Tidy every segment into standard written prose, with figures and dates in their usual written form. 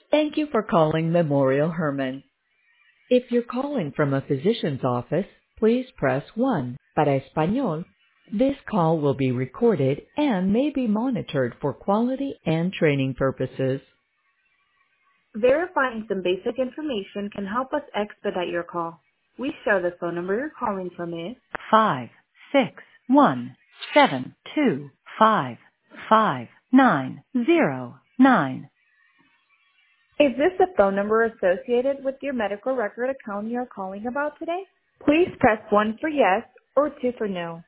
Thank you for calling Memorial Hermann. If you're calling from a physician's office, please press 1. Para español, this call will be recorded and may be monitored for quality and training purposes. Verifying some basic information can help us expedite your call. We show the phone number you're calling from is 561-725-5909. Is this the phone number associated with your medical record account you're calling about today? Please press 1 for yes or 2 for no.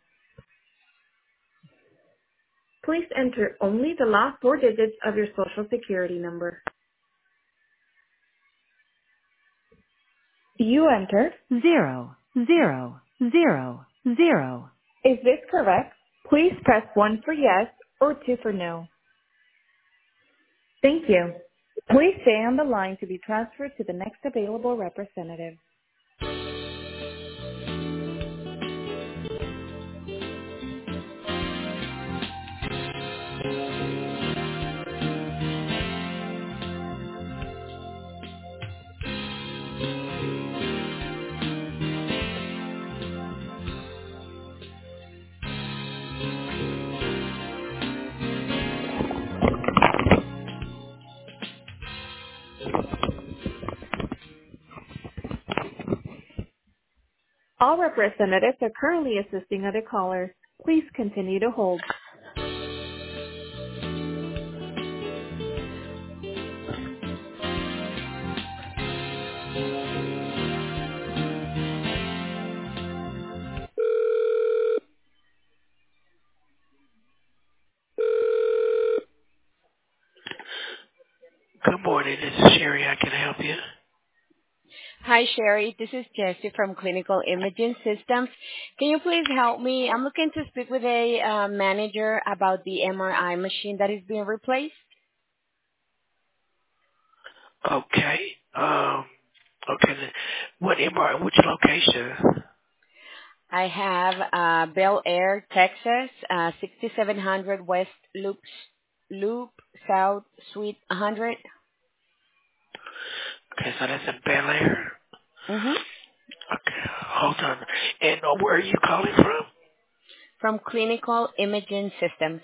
Please enter only the last 4 digits of your social security number. You entered 0000. Is this correct? Please press 1 for yes or 2 for no. Thank you. Please stay on the line to be transferred to the next available representative. All representatives are currently assisting other callers. Please continue to hold. Good morning. This is Sherry. How can I help you? Hi, Sherry. This is Jessie from Clinical Imaging Systems. Can you please help me? I'm looking to speak with a manager about the MRI machine that is being replaced. Okay. Okay. What MR? Which location? I have Bel Air, Texas, 6700 West Loop South Suite 100. Okay, so that's in Bel Air. Mm-hmm. Okay, hold on. And where are you calling from? From Clinical Imaging Systems.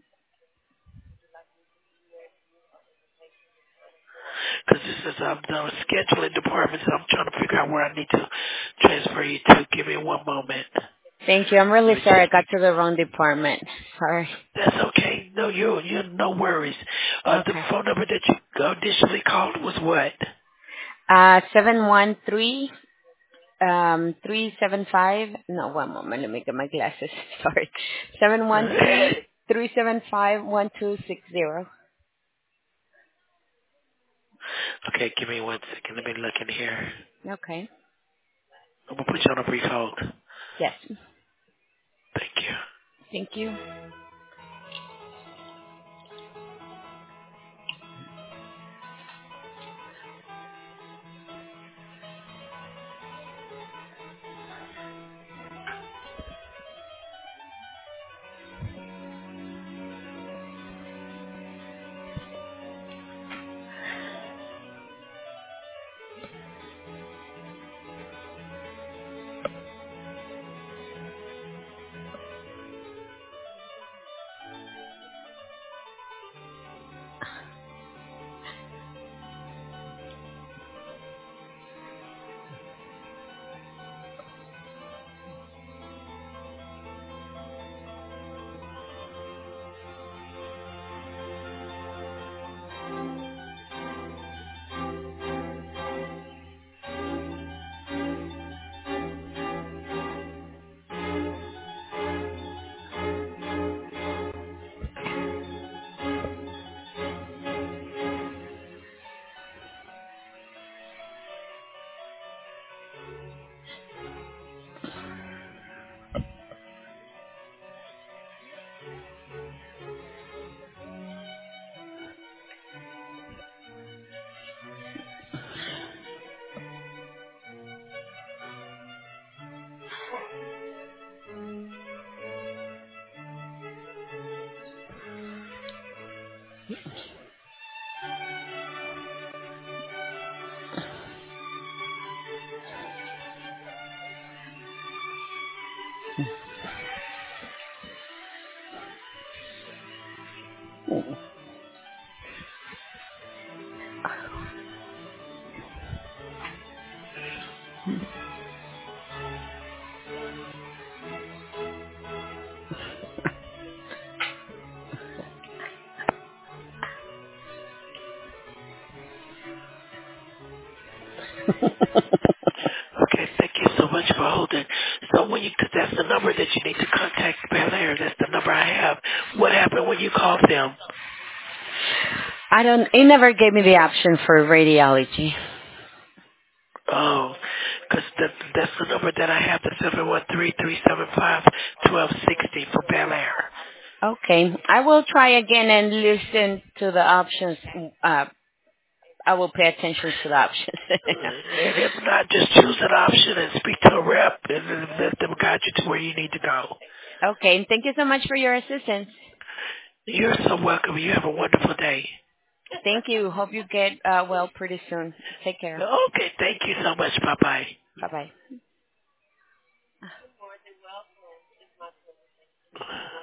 Because this is the scheduling department, so I'm trying to figure out where I need to transfer you to. Give me one moment. Thank you. I'm Let really me sorry I see. got to the wrong department. Sorry. That's okay. No, you no worries. The Okay. phone number that you initially called was what? 713 375. No, one moment. Let me get my glasses. Sorry. 713 375 1260. Okay, give me 1 second. Let me look in here. Okay. I'm gonna put you on a brief hold. Yes. Thank you. Thank you. Okay, thank you so much for holding. So when you, cause that's the number that you need to contact Bel Air. That's the number I have. What happened when you called them? It never gave me the option for radiology. Oh, cause that's the number that I have, the 713-375-1260 for Bel Air. Okay. I will try again and listen to the options. I will pay attention to the options. And if not, just choose an option and speak to a rep and then let them guide you to where you need to go. Okay. Thank you so much for your assistance. You're so welcome. You have a wonderful day. Thank you. Hope you get well pretty soon. Take care. Okay, thank you so much. Bye-bye. Bye-bye.